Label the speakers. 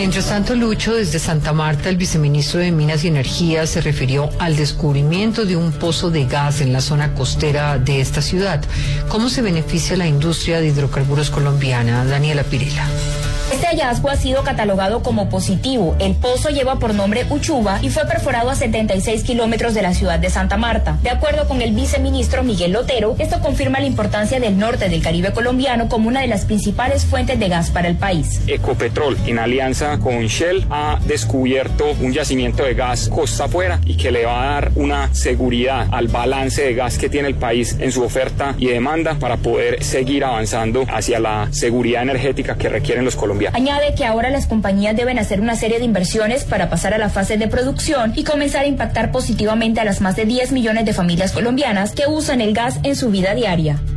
Speaker 1: Mientras tanto, Lucho, desde Santa Marta, el viceministro de Minas y Energía se refirió al descubrimiento de un pozo de gas en la zona costera de esta ciudad. ¿Cómo se beneficia la industria de hidrocarburos colombiana? Daniela Pirela.
Speaker 2: Este hallazgo ha sido catalogado como positivo. El pozo lleva por nombre Uchuva y fue perforado a 76 kilómetros de la ciudad de Santa Marta. De acuerdo con el viceministro Miguel Lotero, esto confirma la importancia del norte del Caribe colombiano como una de las principales fuentes de gas para el país.
Speaker 3: Ecopetrol, en alianza con Shell, ha descubierto un yacimiento de gas costa afuera y que le va a dar una seguridad al balance de gas que tiene el país en su oferta y demanda para poder seguir avanzando hacia la seguridad energética que requieren los colombianos.
Speaker 2: Añade que ahora las compañías deben hacer una serie de inversiones para pasar a la fase de producción y comenzar a impactar positivamente a las más de 10 millones de familias colombianas que usan el gas en su vida diaria.